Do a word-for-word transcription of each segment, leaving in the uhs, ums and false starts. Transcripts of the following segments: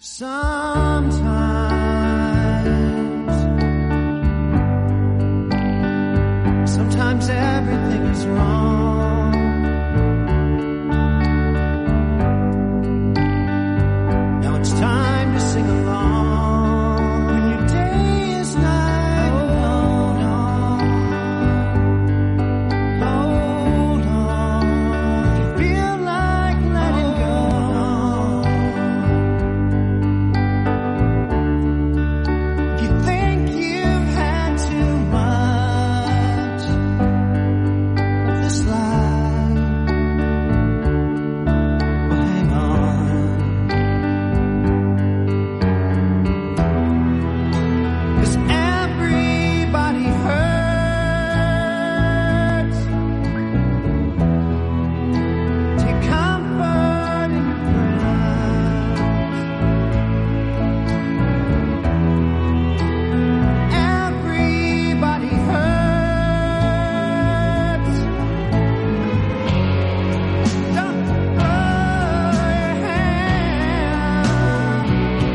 Sometimes, sometimes everything is wrong. Now it's time to sing along. When your day is night, hold on, hold on. If you feel like letting go, if you think you've had too much of this life, well, hang on. 'Cause everybody hurts. Take comfort in your prayers. Everybody hurts. Don't throw your hand.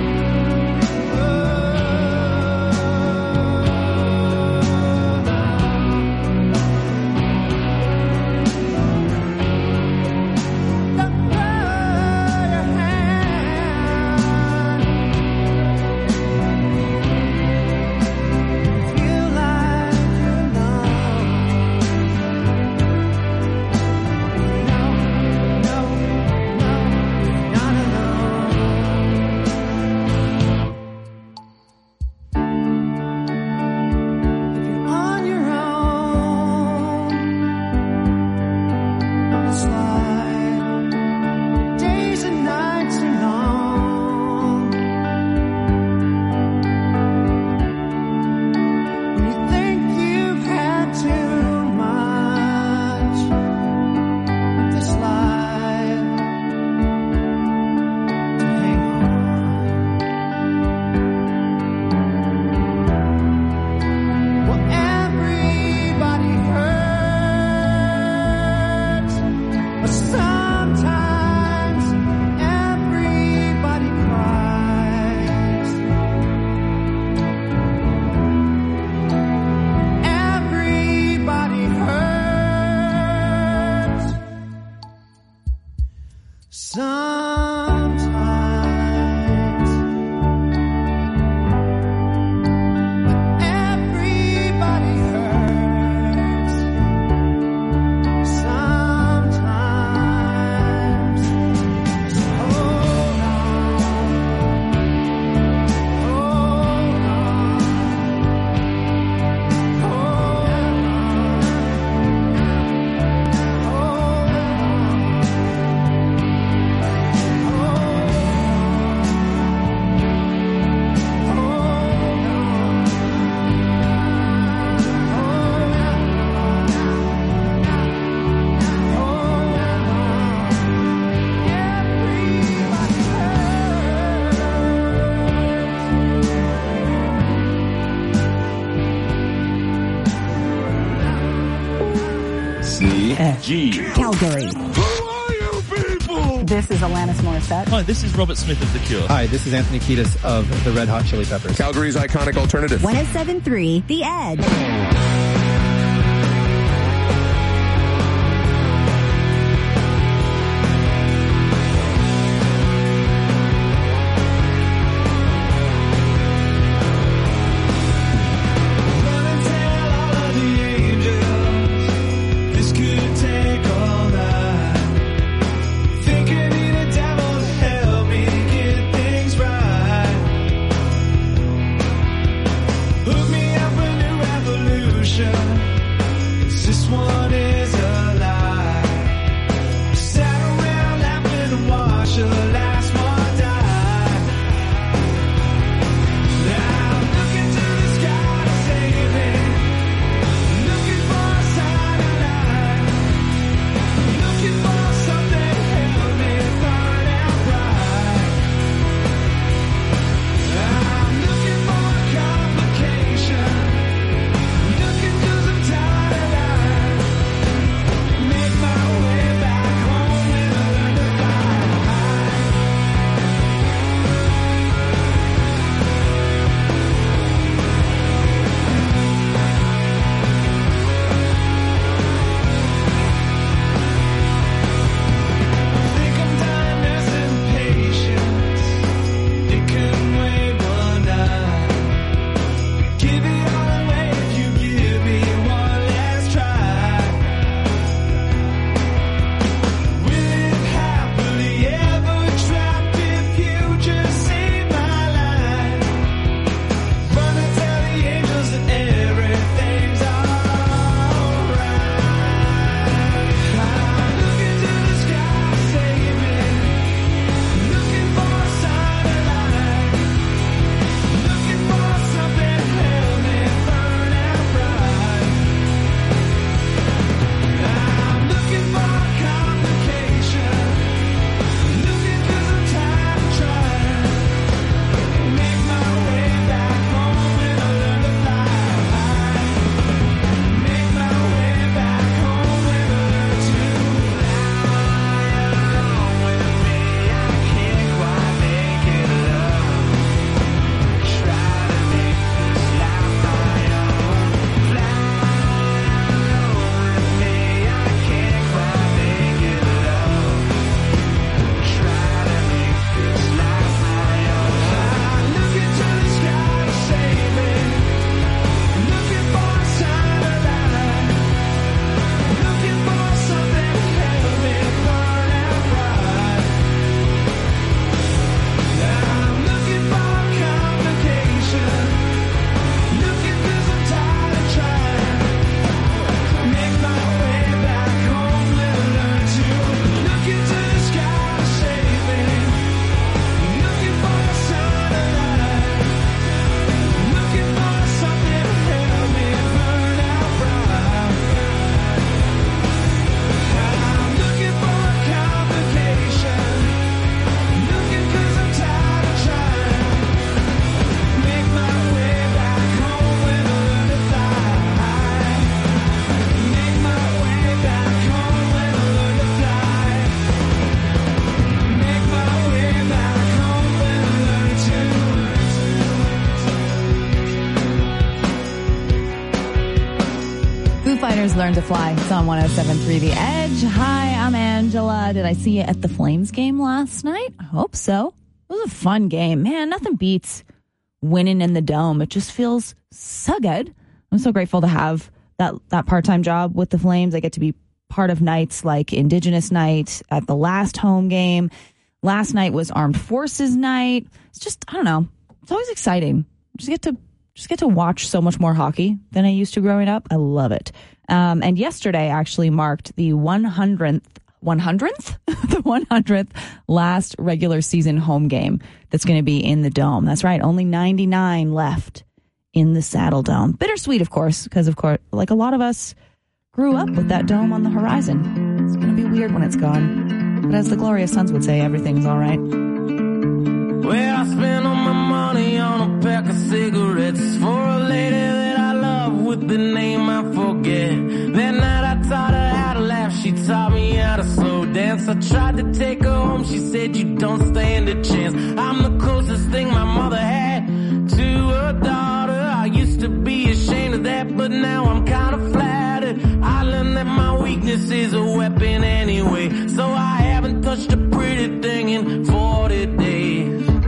Don't throw your hand. Feel like you're alone. No, no, no, not alone. If you're on your own, on the slide, days and nights are long. When you think you've had too much of this life, to hang on. Well, everybody hurts, but sometimes everybody cries. Everybody hurts. Sometimes. Everybody hurts. Sometimes. So hold on. Hold on. Hold on. C G. Calgary. Who are you people? This is Alanis Morissette. Hi, this is Robert Smith of The Cure. Hi, this is Anthony Kiedis of the Red Hot Chili Peppers. Calgary's iconic alternative. one oh seven point three The Edge. Run and tell all of the angels this could take all night. Think I need a devil to help me get things right. Hook me up a new revolution. Here's Learn to Fly. It's on one oh seven point three The Edge. Hi, I'm Angela. Did I see you at the Flames game last night? I hope so. It was a fun game. Man, nothing beats winning in the Dome. It just feels so good. I'm so grateful to have that, that part-time job with the Flames. I get to be part of nights like Indigenous Night at the last home game. Last night was Armed Forces Night. It's just, I don't know. It's always exciting. Just get to just get to watch so much more hockey than I used to growing up. I love it. Um, and yesterday actually marked the one hundredth, one hundredth, the one hundredth last regular season home game that's going to be in the Dome. That's right. Only ninety-nine left in the Saddle Dome. Bittersweet, of course, because of course, like a lot of us grew up with that dome on the horizon. It's going to be weird when it's gone. But as the Glorious Sons would say, everything's all right. Well, I spent all my money on a pack of cigarettes for a lady that I love with the name I forget. That night I taught her how to laugh, she taught me how to slow dance. I tried to take her home, she said you don't stand a chance. I'm the closest thing my mother had to her daughter. I used to be ashamed of that, but now I'm kind of flattered. I learned that my weakness is a weapon anyway, so I haven't touched a pretty thing in forty days.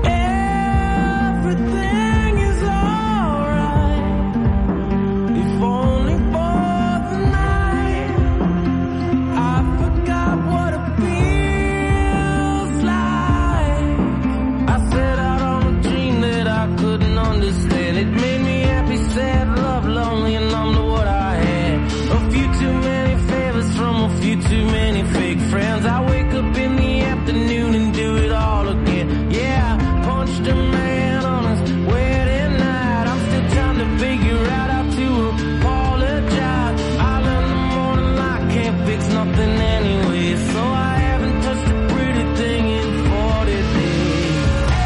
Everything is alright, if only for the night. I forgot what it feels like. I set out on a dream that I couldn't understand. It made me happy, sad, love, lonely, and numb to what I had. A few too many favors from a few too many fake friends. I wake up in the afternoon and do it all again. Yeah, I punched a man on his wedding night. I'm still trying to figure out how to apologize. I learned the morning light can't fix nothing anyway, so I haven't touched a pretty thing in forty days.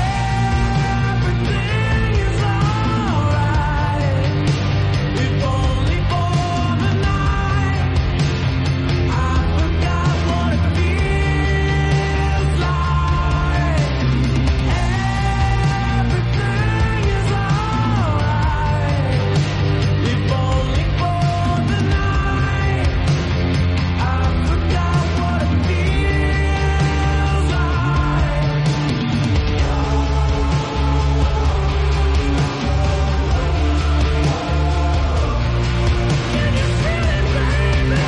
Everything is alright, if only for the night. I forgot what it feels like. Everything is alright, if only for the night. I forgot what it feels like. Can you feel it, baby?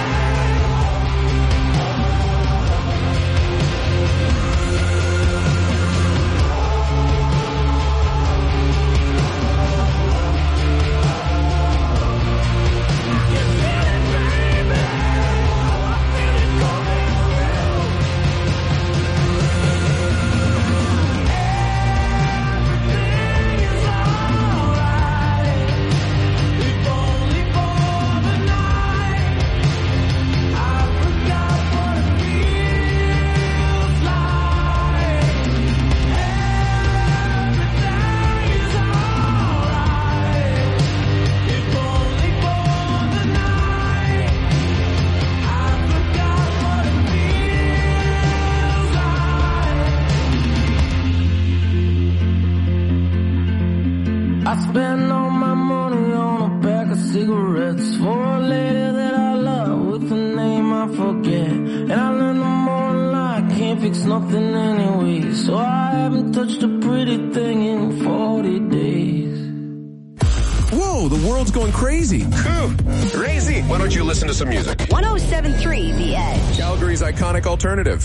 I spent all my money on a pack of cigarettes for a lady that I love with a name I forget. And I learned the morning light can't fix nothing anyway, so I haven't touched a pretty thing in forty days. Whoa, the world's going crazy. Crazy. Why don't you listen to some music? one oh seven point three The Edge. Calgary's iconic alternative.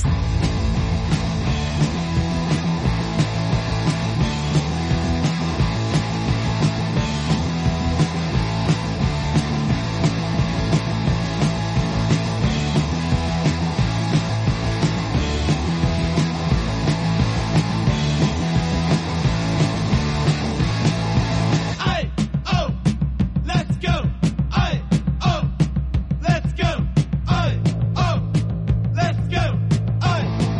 Aye, oh, let's go. Aye, oh, let's go. Aye, oh, let's go. Aye,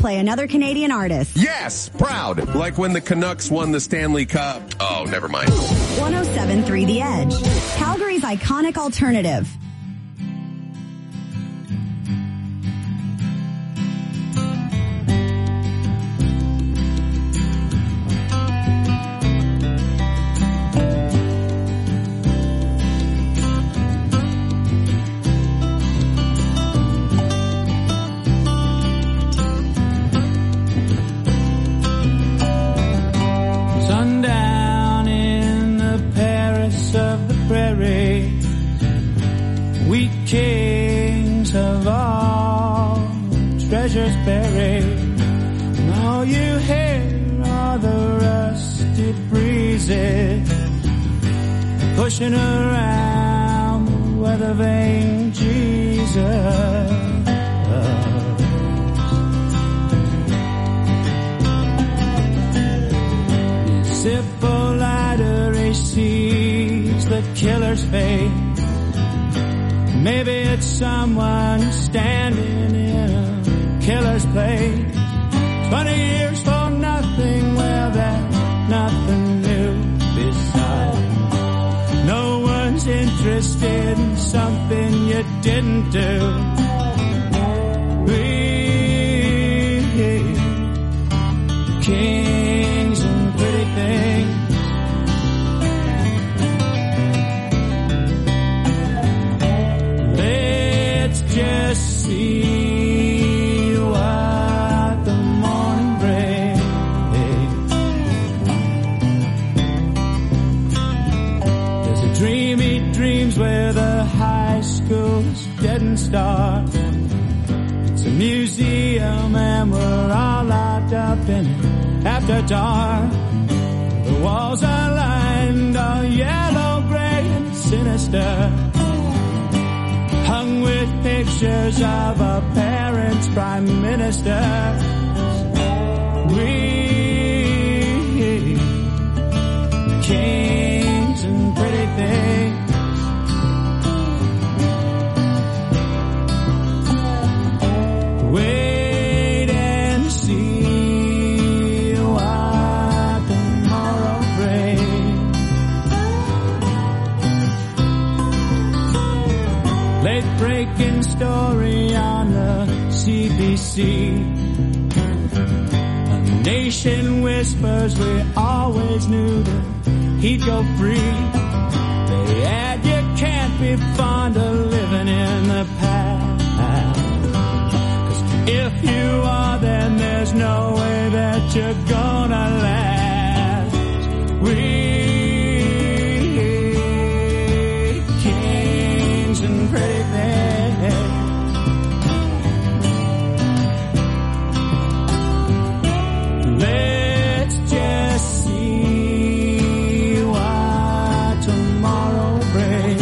play another Canadian artist. Yes, proud. Like when the Canucks won the Stanley Cup. Oh, never mind. one oh seven point three The Edge, Calgary's iconic alternative. Sundown in the Paris of the prairie, we kings of all treasures buried. And all you hear are the rusty breezes pushing around the weather vane Jesus. Hippolyta he sees the killer's fate. Maybe it's someone standing in a killer's place. Twenty years for nothing, well there's nothing new besides. No one's interested in something you didn't do. We kings and pretty things. Let's just see what the morning brings. There's a dream he dreams where the high school's dead and stark. It's a museum and we're all locked up in it after dark. The walls are lined all yellow, gray and sinister, hung with pictures of our parents' prime minister. We kings and pretty things. Wait and see what tomorrow brings. Late breaking story on the C B C. A nation whispers we always knew that he'd go free. They add you can't be fond of living in the past. If you are, then there's no way that you're gonna last. We kings and pretty things. Let's just see what tomorrow brings.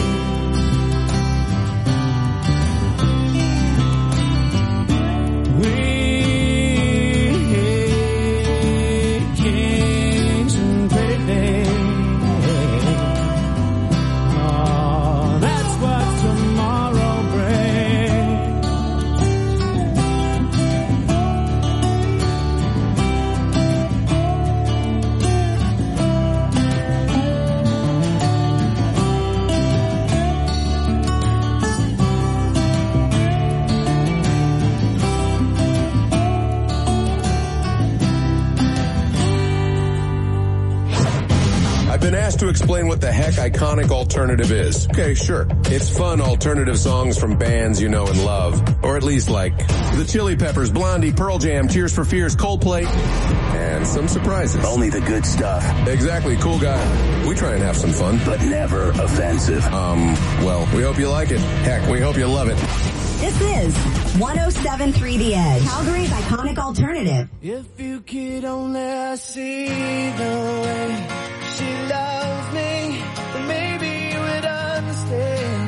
To explain what the heck iconic alternative is. Okay, sure. It's fun alternative songs from bands you know and love. Or at least like the Chili Peppers, Blondie, Pearl Jam, Tears for Fears, Coldplay, and some surprises. Only the good stuff. Exactly, cool guy. We try and have some fun. But never offensive. Um, well, we hope you like it. Heck, we hope you love it. This is one oh seven point three The Edge, Calgary's iconic alternative. If you could only see the way she loves me, then maybe you would understand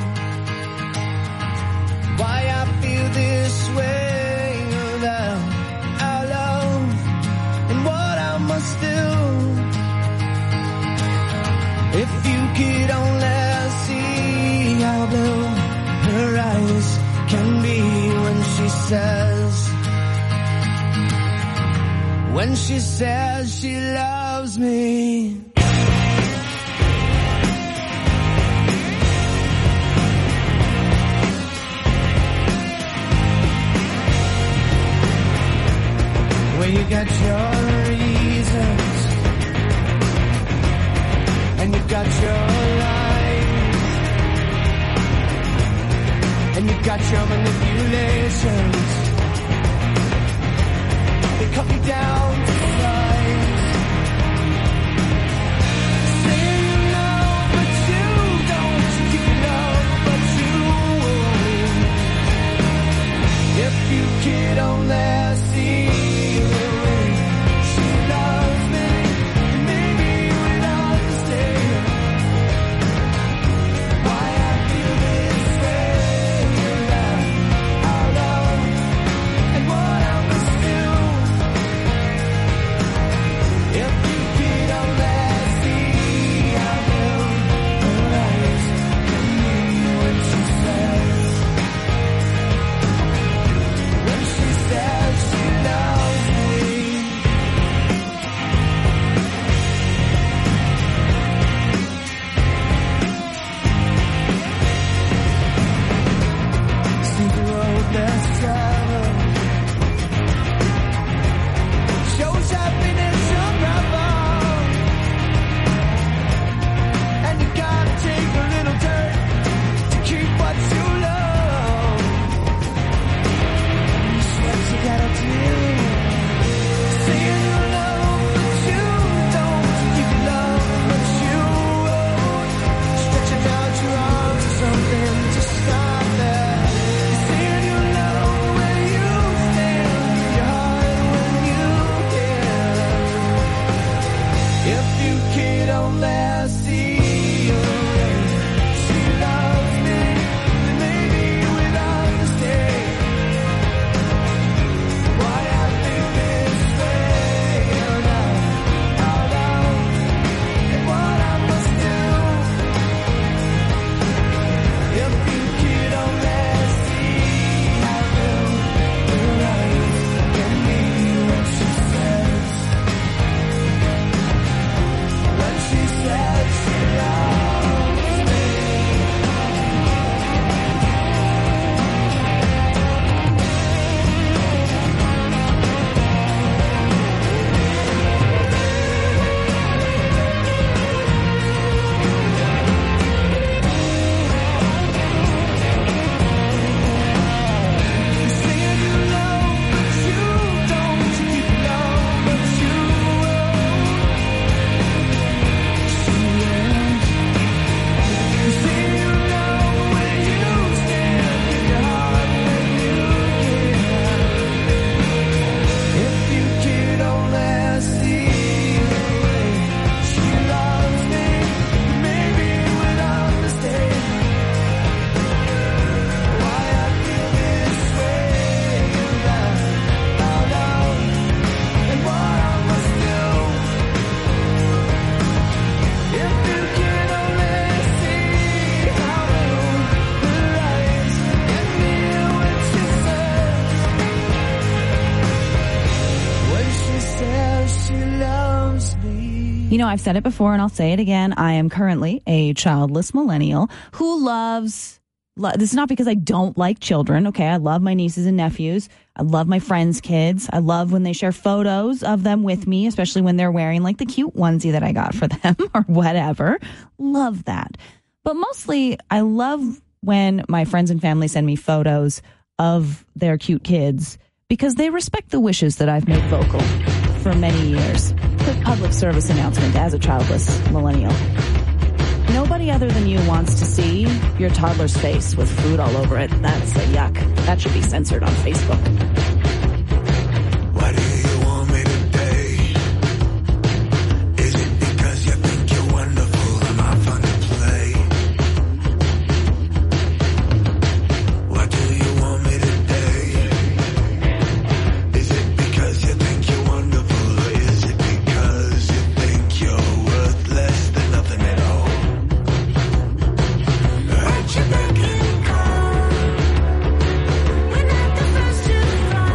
why I feel this way about our love and what I must do. If you could only see how blue her eyes can be when she says when she says she loves me. Well, you got your reasons, and you got your lies, and you got your manipulations. They cut me down to size. Say you love, but you don't. You love, but you won't. If you could only see the way she loves me, maybe you would understand why I feel this way. Your love, our love, and what I must do. If you could only see how blue her eyes can mean when she says, when she says she loves me. See the road less traveled shows happiness unraveled, and you gotta take a little dirt to keep what you love. That's what you gotta do. Saying you love, but you don't. You can love, but you won't. Stretching out your arms or something to stop that. Saying you love where you stand, your heart when you can. If you could only see her way she loves me, then maybe you would understand why I feel this way. And I, out loud, and what I must do. If you could only see how blue her eyes can mean when she says, when she says she loves me. Saying you love, but you don't. You love, but you won't. Saying you love where you stand, your heart when you can. If you could only see the way she loves me, maybe you would understand why I feel this way. And I, out loud, and what I must do. If you could only see how blue her eyes can mean when she says, when she says she loves me. You know, I've said it before and I'll say it again. I am currently a childless millennial who loves, lo- this is not because I don't like children. Okay. I love my nieces and nephews. I love my friends' kids. I love when they share photos of them with me, especially when they're wearing like the cute onesie that I got for them or whatever. Love that. But mostly I love when my friends and family send me photos of their cute kids because they respect the wishes that I've made vocal for many years. Quick public service announcement as a childless millennial. Nobody other than you wants to see your toddler's face with food all over it. That's a yuck. That should be censored on Facebook. Why do you want me today? Is it because you think you're wonderful? Am I fun to play? Why do you want me today? Is it because you think you're wonderful? Or is it because you think you're worth less than nothing at all? Aren't you back in the car? We're not the first to fall.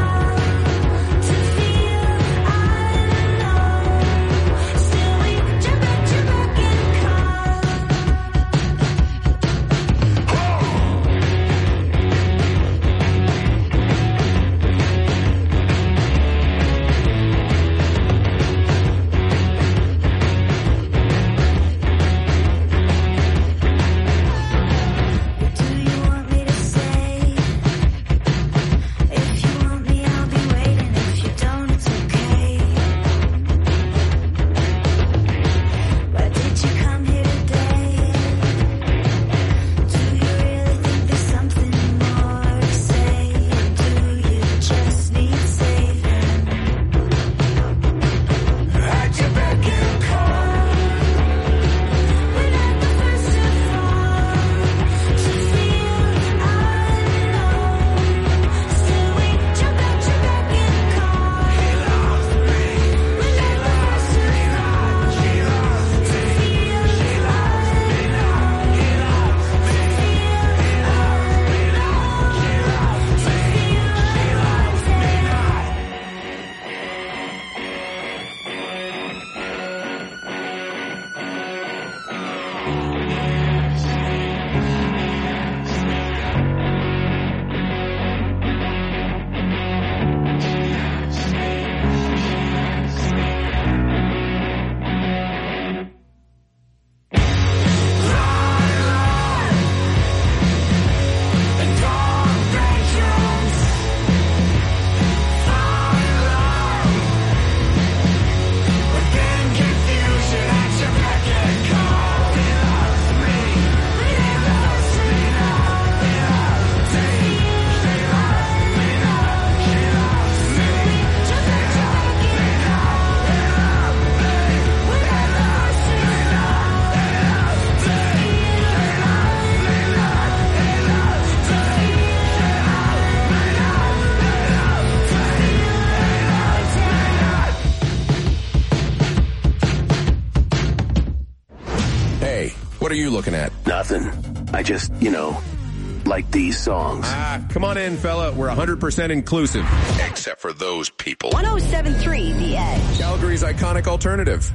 looking at? Nothing. I just, you know, like these songs. Ah, come on in, fella. We're one hundred percent inclusive. Except for those people. one oh seven point three The Edge. Calgary's iconic alternative.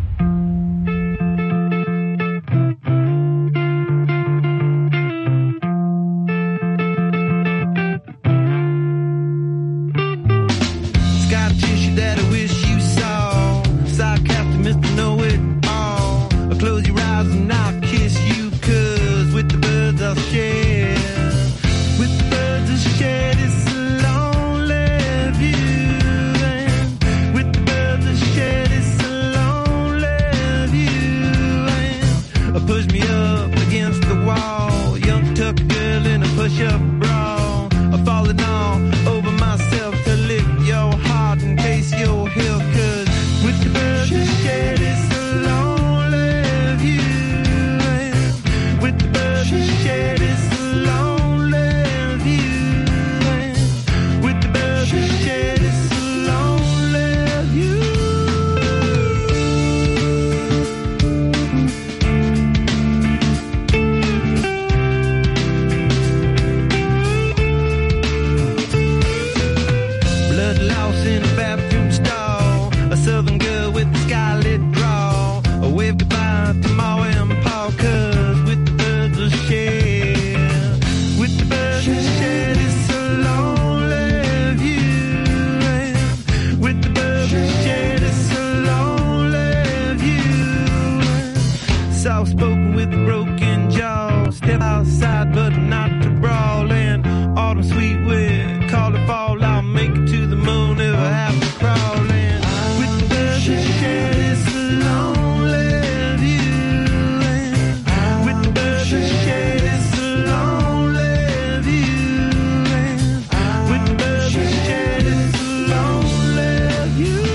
Got a tissue that I wish you saw. Sarcastic Mister Know-It-All. I'll close your eyes and I'll kiss you, cause with the birds I'll share. With the birds I'll share this lonely view. And with the birds I'll share this lonely view. And uh, push me up against the wall. Young tuck girl in a push-up bra. I'm falling all over myself to lick your heart and taste your heel, cause with the birds I share this lonely view. And with the birds I share this lonely view. And with the birds I share this lonely view. Blood loss in a bathroom stall. A southern girl with a scarlet draw. A wave goodbye to Ma and Pa, cause with the birds I'll share. With the birds I'll share this lonely view. And with the birds I'll share this lonely view. Soft spoken with a broken jaw. Step outside but not to brawl. And autumn sweet wind, call it fall. I'll make it to the moon if I have to crawl. And with the birds I share this lonely view. And with the birds I share this lonely view. And with the birds I share this lonely view.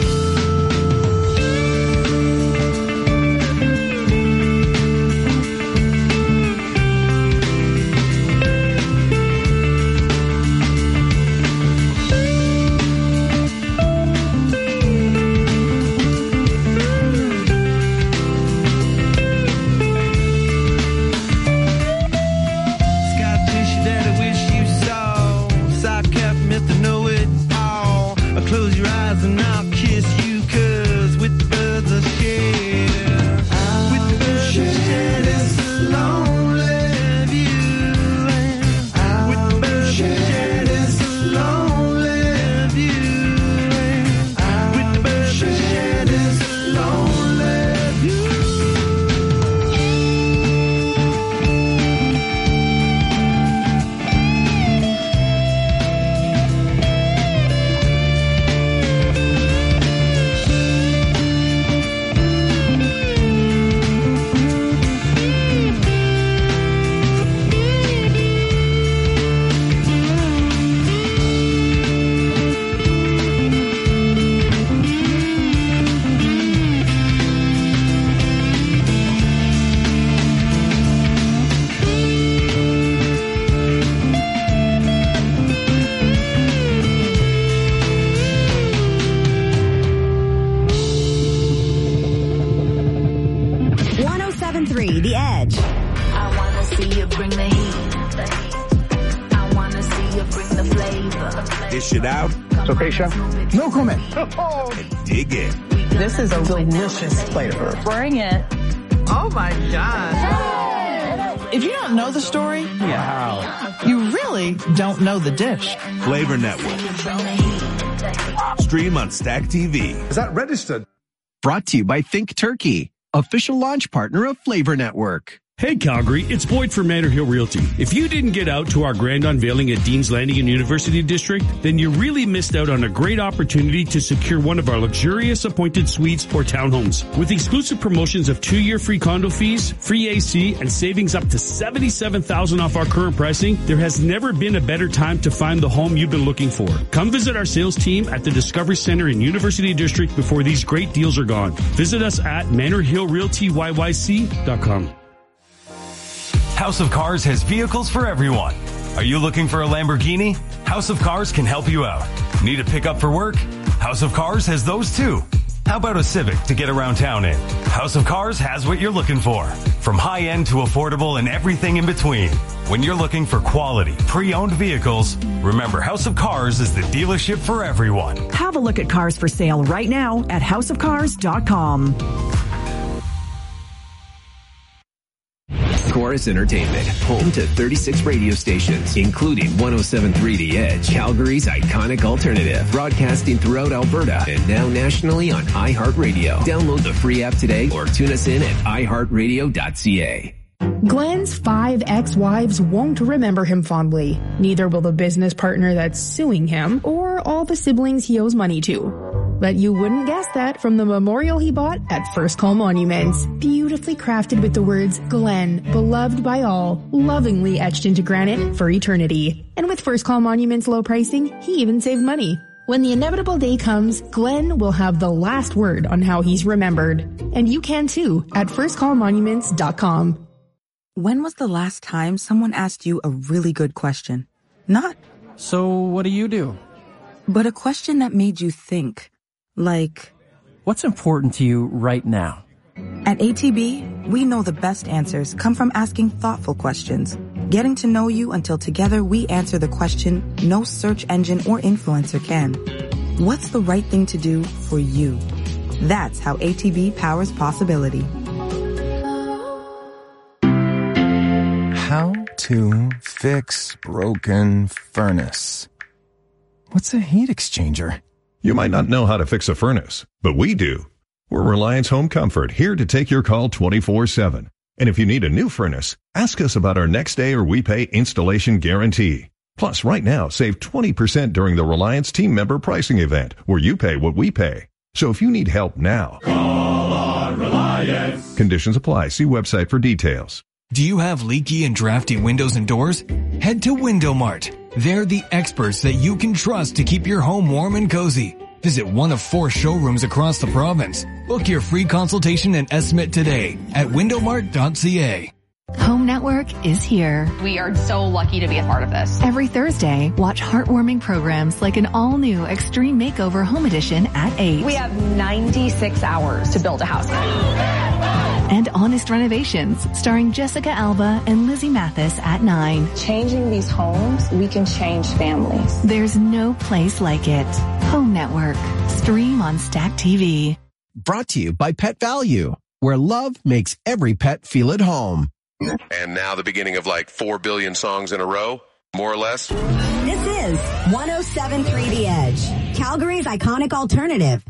Got tissue that I wish you saw. Sarcastic Mister Know-It-All. I'll close your eyes and I'll kiss you, cause with the birds I share. With the birds I share this lonely view. And with the birds I share this lonely view. And with the birds I share this lonely view. one oh seven point three The Edge. I wanna see you bring the heat. I wanna see you bring the flavor. Dish it out It's okay, chef? No comment. and dig in. This is a delicious flavor. Bring it. Oh my God. If you don't know the story, Yeah. you really don't know the dish. Flavor Network. Stream on Stack T V. Is that registered? Brought to you by Think Turkey, official launch partner of Flavor Network. Hey Calgary, it's Boyd from Manor Hill Realty. If you didn't get out to our grand unveiling at Dean's Landing in University District, then you really missed out on a great opportunity to secure one of our luxurious appointed suites or townhomes. With exclusive promotions of two-year free condo fees, free A C, and savings up to seventy-seven thousand dollars off our current pricing, there has never been a better time to find the home you've been looking for. Come visit our sales team at the Discovery Center in University District before these great deals are gone. Visit us at manor hill realty y y c dot com. House of Cars has vehicles for everyone. Are you looking for a Lamborghini? House of Cars can help you out. Need a pickup for work? House of Cars has those too. How about a Civic to get around town in? House of Cars has what you're looking for. From high-end to affordable and everything in between. When you're looking for quality, pre-owned vehicles, remember House of Cars is the dealership for everyone. Have a look at cars for sale right now at house of cars dot com. Chorus Entertainment, home to thirty-six radio stations, including one oh seven point three The Edge, Calgary's iconic alternative, broadcasting throughout Alberta and now nationally on iHeartRadio. Download the free app today or tune us in at i heart radio dot c a. Glenn's five ex-wives won't remember him fondly. Neither will the business partner that's suing him or all the siblings he owes money to. But you wouldn't guess that from the memorial he bought at First Call Monuments. Beautifully crafted with the words, Glenn, beloved by all, lovingly etched into granite for eternity. And with First Call Monuments' low pricing, he even saved money. When the inevitable day comes, Glenn will have the last word on how he's remembered. And you can too at first call monuments dot com. When was the last time someone asked you a really good question? Not, so what do you do? But a question that made you think. Like, what's important to you right now? At A T B, we know the best answers come from asking thoughtful questions. Getting to know you until together we answer the question no search engine or influencer can. What's the right thing to do for you? That's how A T B powers possibility. How to fix broken furnace. What's a heat exchanger? You might not know how to fix a furnace, but we do. We're Reliance Home Comfort, here to take your call twenty-four seven. And if you need a new furnace, ask us about our next day or we pay installation guarantee. Plus, right now, save twenty percent during the Reliance team member pricing event, where you pay what we pay. So if you need help now, call on Reliance. Conditions apply. See website for details. Do you have leaky and drafty windows and doors? Head to Window Mart. They're the experts that you can trust to keep your home warm and cozy. Visit one of four showrooms across the province. Book your free consultation and estimate today at window mart dot c a. Home Network is here. We are so lucky to be a part of this. Every Thursday, watch heartwarming programs like an all-new Extreme Makeover Home Edition at eight. We have ninety-six hours to build a house. And Honest Renovations, starring Jessica Alba and Lizzie Mathis at nine. Changing these homes, we can change families. There's no place like it. Home Network. Stream on Stack T V. Brought to you by Pet Value, where love makes every pet feel at home. And now the beginning of like four billion songs in a row, more or less. This is one oh seven point three The Edge, Calgary's iconic alternative.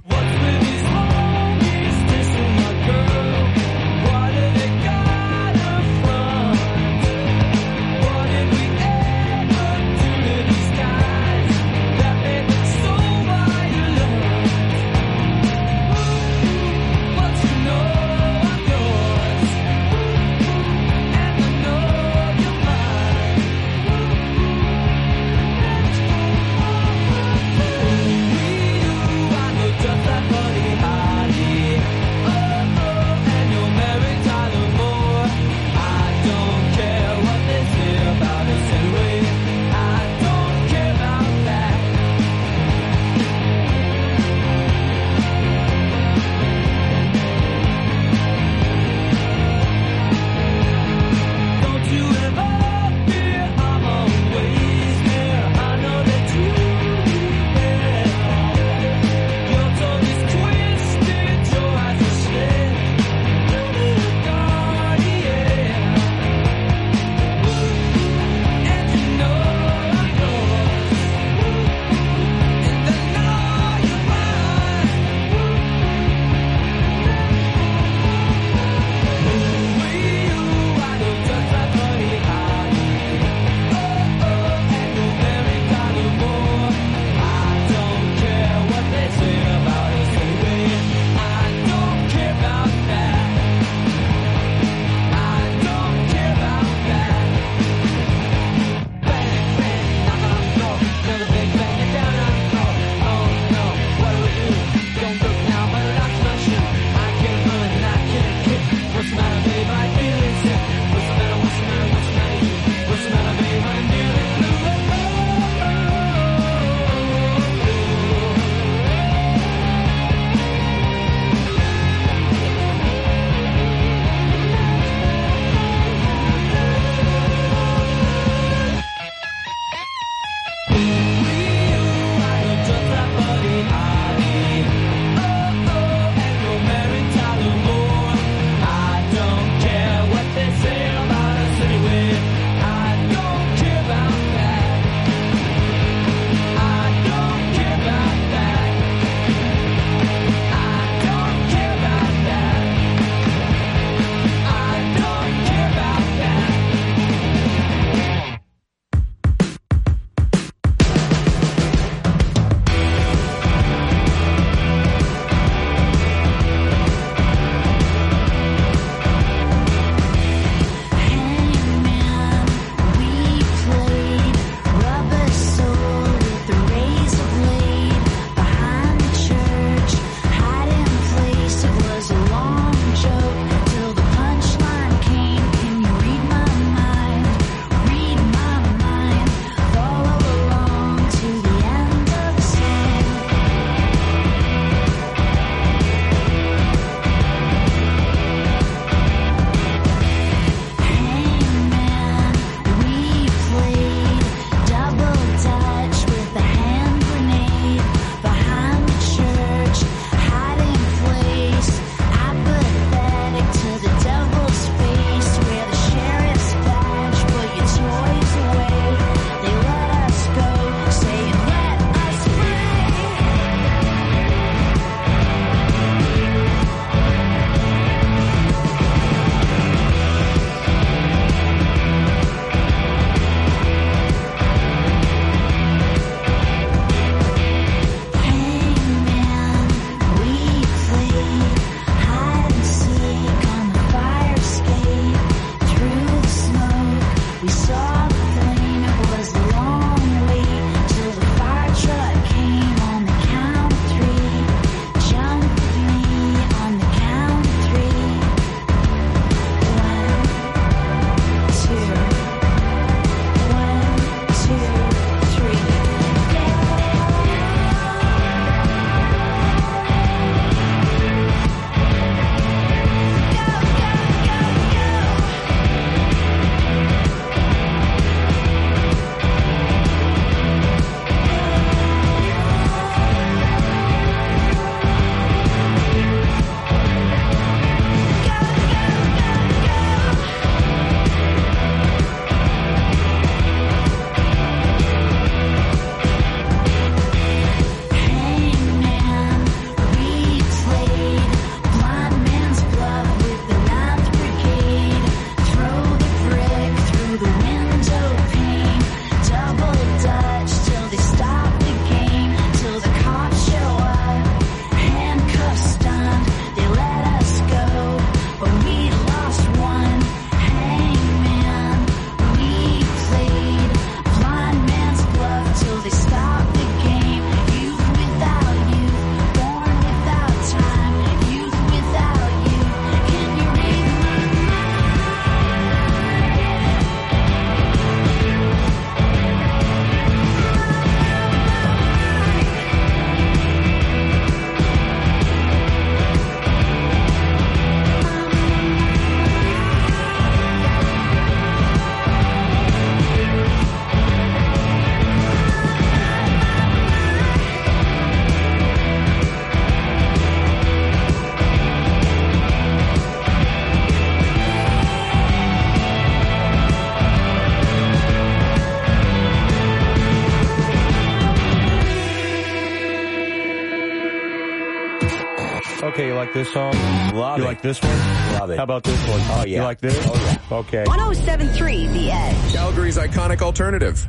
Okay, you like this song? Love you it. like this one? Love it. How about this one? Oh, yeah. You like this? Oh, yeah. Okay. one oh seven point three The Edge. Calgary's iconic alternative.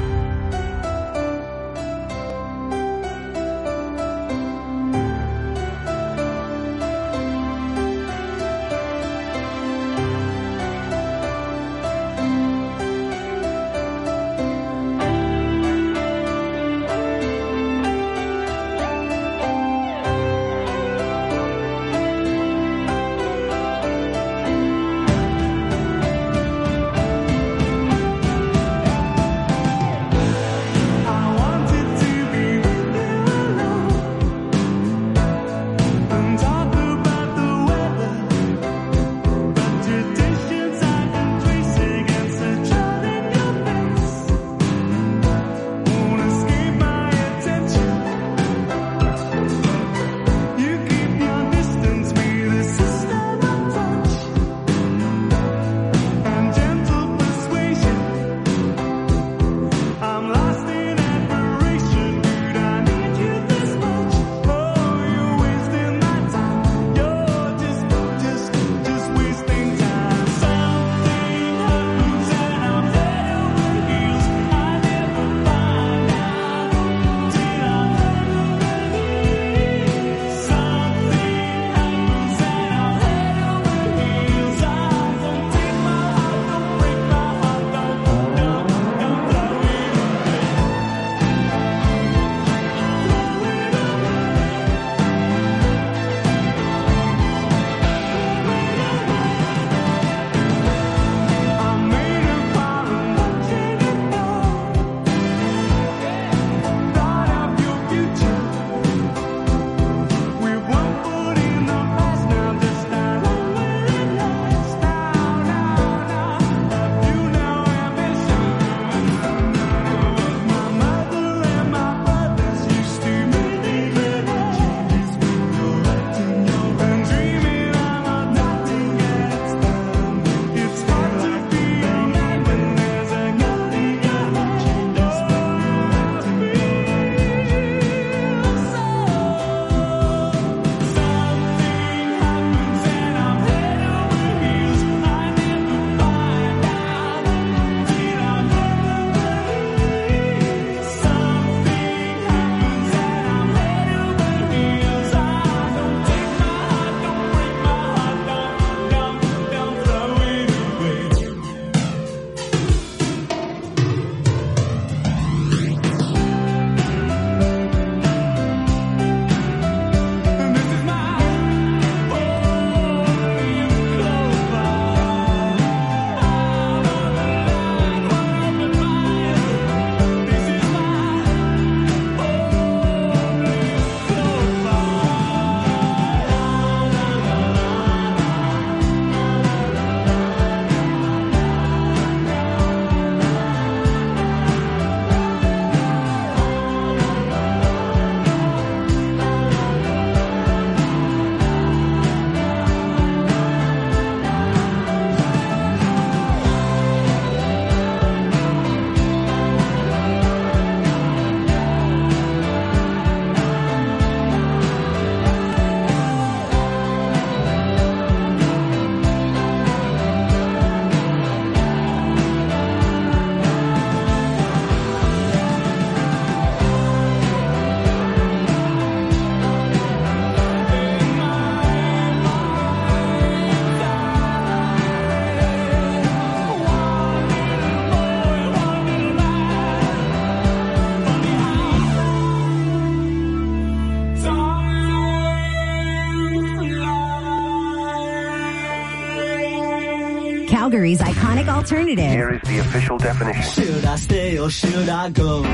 Calgary's iconic alternative. Here is the official definition. Should I stay or should I go? I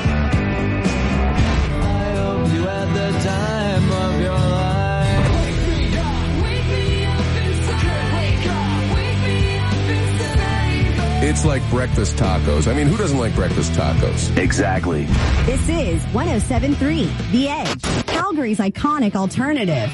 hope you had the time of your life. Wake me up, wake me up inside. Wake up, wake me up inside. It's like breakfast tacos. I mean, who doesn't like breakfast tacos? Exactly. This is one oh seven point three The Edge, Calgary's iconic alternative.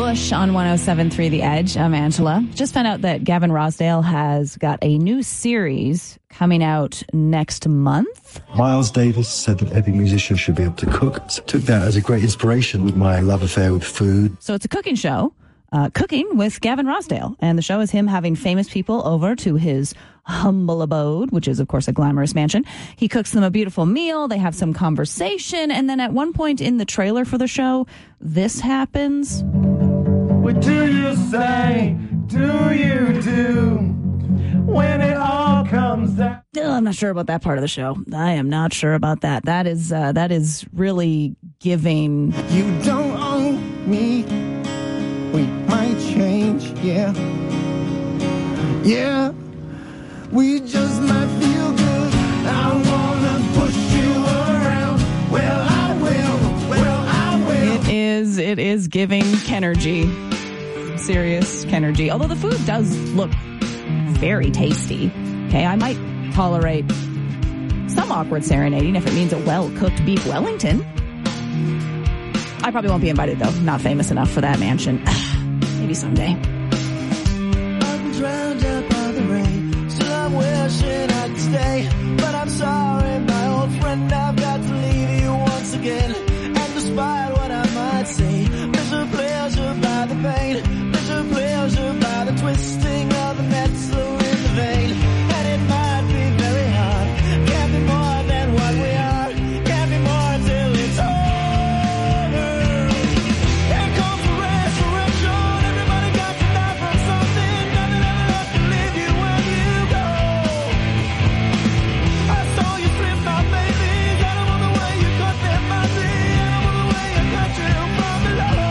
Bush on one oh seven point three The Edge. I'm Angela. Just found out that Gavin Rossdale has got a new series coming out next month. Miles Davis said that every musician should be able to cook. So I took that as a great inspiration with my love affair with food. So it's a cooking show, uh, cooking with Gavin Rossdale. And the show is him having famous people over to his humble abode, which is, of course, a glamorous mansion. He cooks them a beautiful meal. They have some conversation. And then at one point in the trailer for the show, this happens. What do you say? Do you do? When it all comes down. Oh, I'm not sure about that part of the show. I am not sure about that. That is uh, that is really giving. You don't own me. We might change, yeah. Yeah. We just might feel good. I wanna push you around. Well, I will. Well, I will. It is. It is giving Kenergy. Serious Kenergy. Although the food does look very tasty. Okay, I might tolerate some awkward serenading if it means a well-cooked beef Wellington. I probably won't be invited, though. Not famous enough for that mansion. Maybe someday. I'm drowned out by the rain. Still I'm wishing I could stay. But I'm sorry, my old friend, I've got to leave you once again. And despite what I might say, there's a pleasure by the pain. There's a pleasure by the twisting of the metal in the vein. And it might be very hard. Can't be more than what we are. Can't be more till it's over. Here comes the resurrection. Everybody got to die from something. Nothing ever left to leave you when you go. I saw you slip my babies. I don't know the way you cut them, my dear. I don't know the way you cut you from below.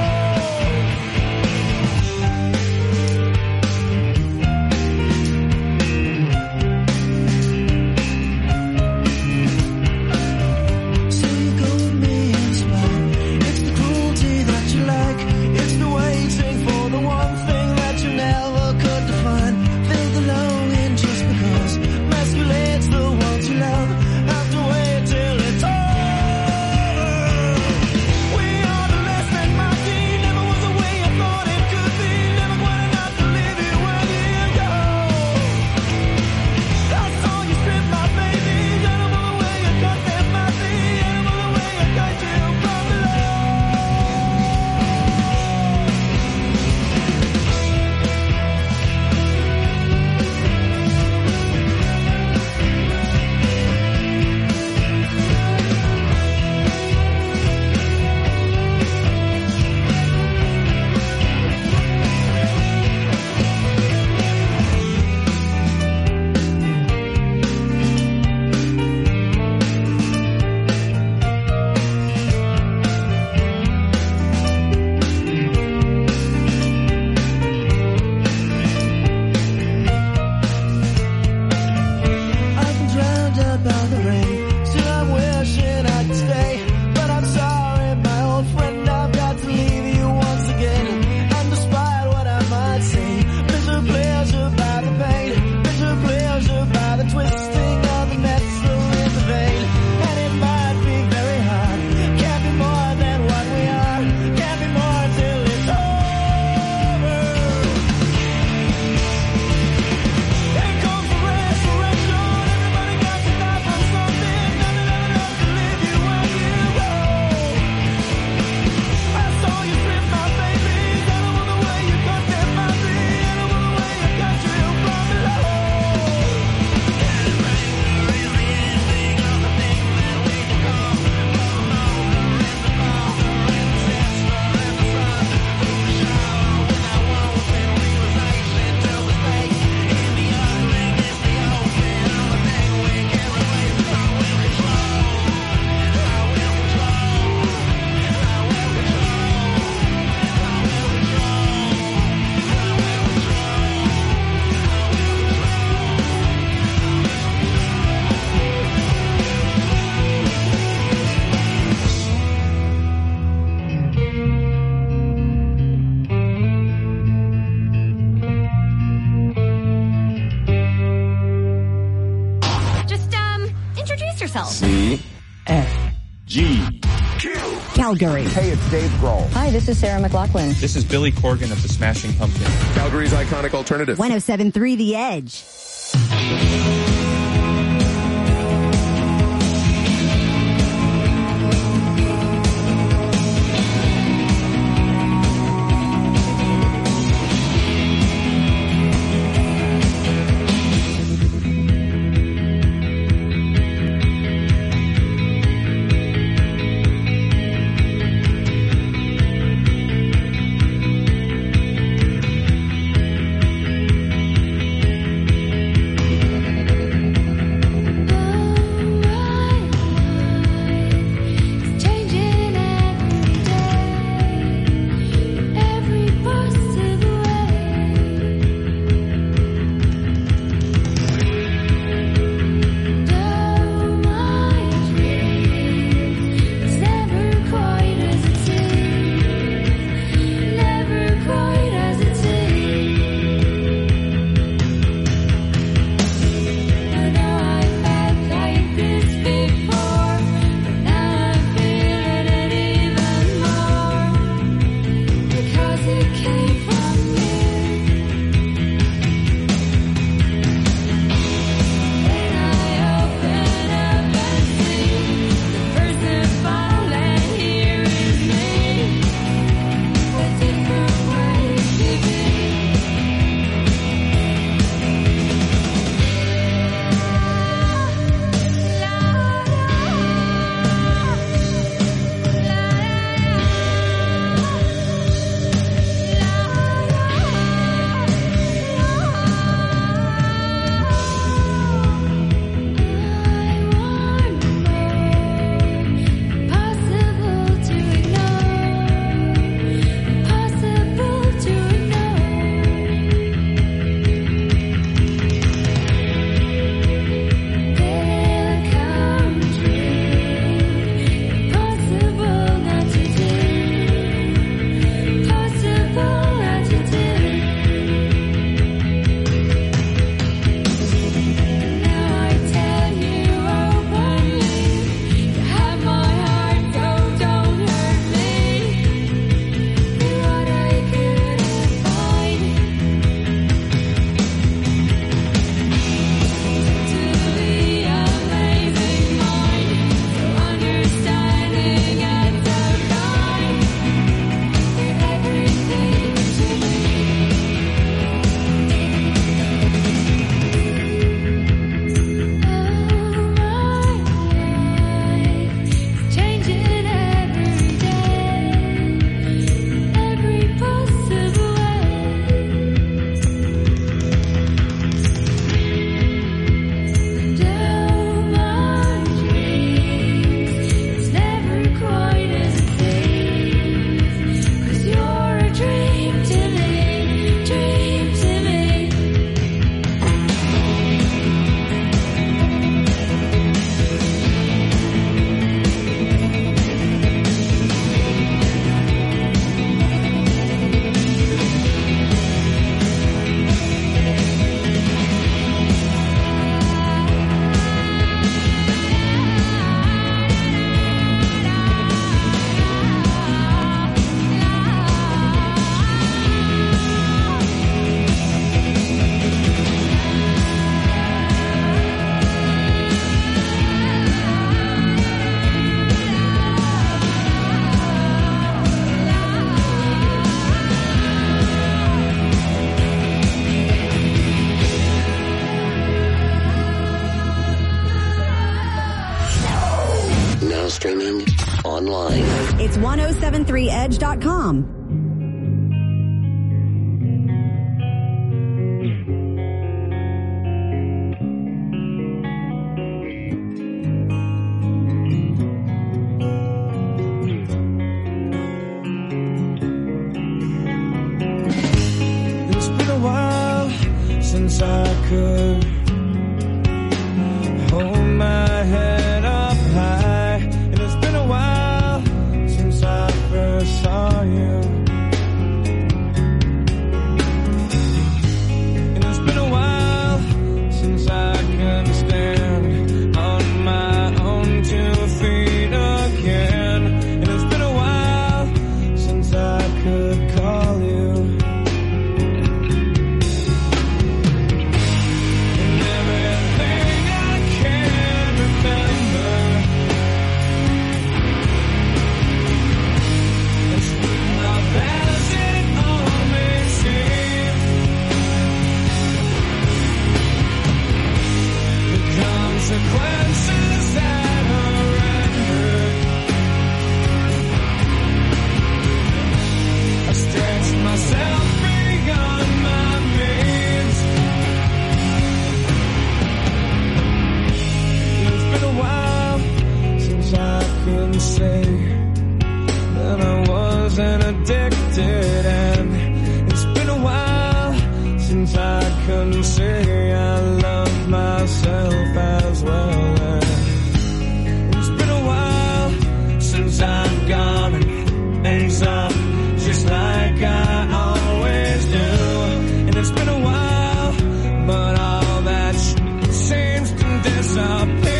Calgary. Hey, it's Dave Grohl. Hi, this is Sarah McLachlan. This is Billy Corgan of the Smashing Pumpkins. Calgary's iconic alternative. one oh seven point three The Edge. Streaming online. It's ten seventy-three edge dot com. It's been a while since I could hold my head up high. And it's been a while since I first saw you. could say that I wasn't addicted, and it's been a while since I couldn't say I love myself as well. And it's been a while since I've gone and things up just like I always do. And it's been a while, but all that shit seems to disappear.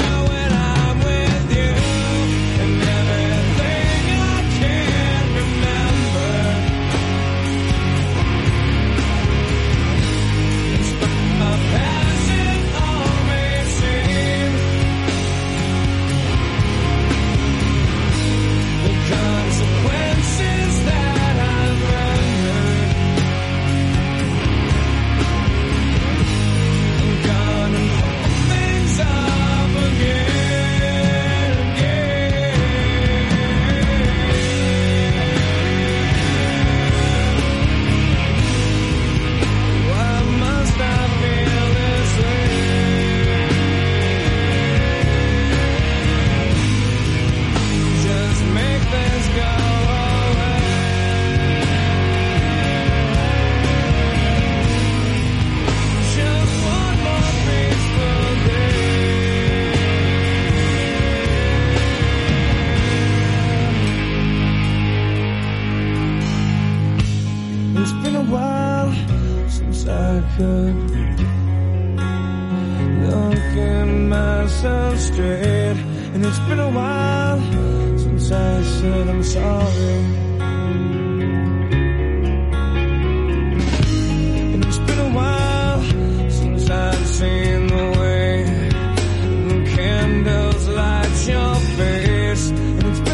Looking myself straight, and it's been a while since I said I'm sorry.